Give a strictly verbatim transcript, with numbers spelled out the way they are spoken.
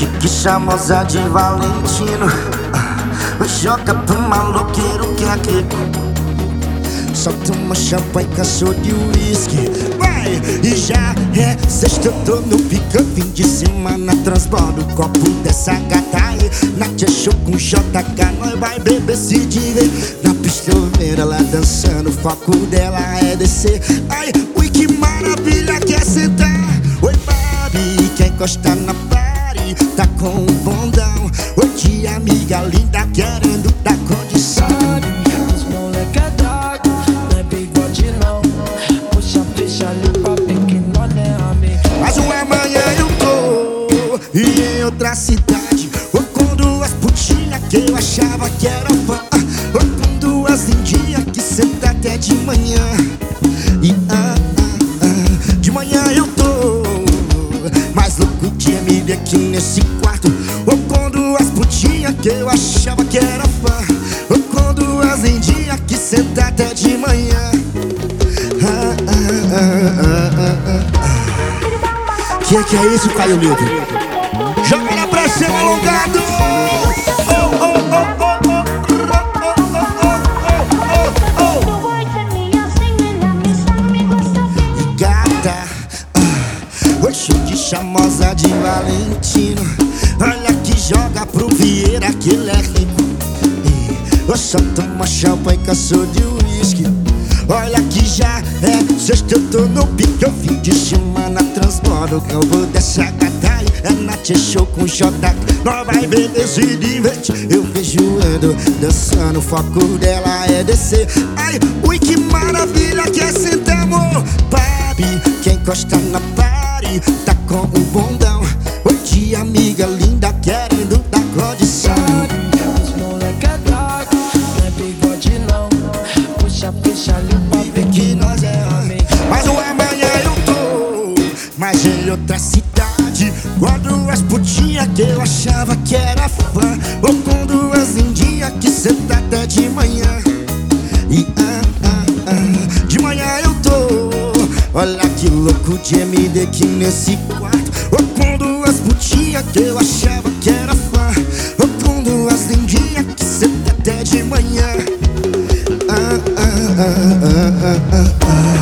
Chique, charmosa de Valentino, joga pro maloqueiro que é rico. Solta uma champanhe, cachorro de uísque. Vai! E já é sexta, eu tô no pica. Fim de semana, transbordo o copo dessa gata aí. Na tia show com J K, nós vai beber, se divertir. Na pista eu vejo ela dançando, o foco dela é descer. Ai, ui, que maravilha, quer sentar. Oi, Babi, quer encostar na party, tá com um bondão. Oi, tia amiga linda, querendo dar condição. Mas uma manhã eu tô e em outra cidade, ou com duas putinhas que eu achava que era fã, ou com duas lindinhas que senta até de manhã. E ah, ah, ah, de manhã eu tô mais louco de me ver aqui nesse quarto, ou com duas putinhas que eu achava que era fã, ou com duas lindinhas que senta até de manhã. Ah, ah, ah, ah, ah, ah. Que que é isso, Caio Milton? Joga na pressão alongado. E gata, ah, oi, chique, charmosa de Valentino, olha que joga pro Vieira que ele é rico. E eu só tomo champanhe, cachorro de uísque. Olha que já é sexta, eu tô no pique. Eu fim de semana, transbordo o campo dessa gata aí. É na tia show com J K, nós vai beber, se divertir. Eu vejo ando dançando, o foco dela é descer. Ai, ui, que maravilha, quer sentar, amor. Babi, quem encosta na party, tá com o bondão. Oi, tia amiga linda, querendo dar condição. Que nós é homem. Mas uma manhã eu tô mas em outra cidade, com duas putinhas que eu achava que era fã, ou com duas lindinhas que senta até de manhã. E ah, ah, ah, de manhã eu tô, olha que louco de M D aqui nesse quarto, ou com duas putinhas que eu achava que era fã, ou com duas lindinhas que senta até de manhã. Ah, ah, ah, ah, ah, ah.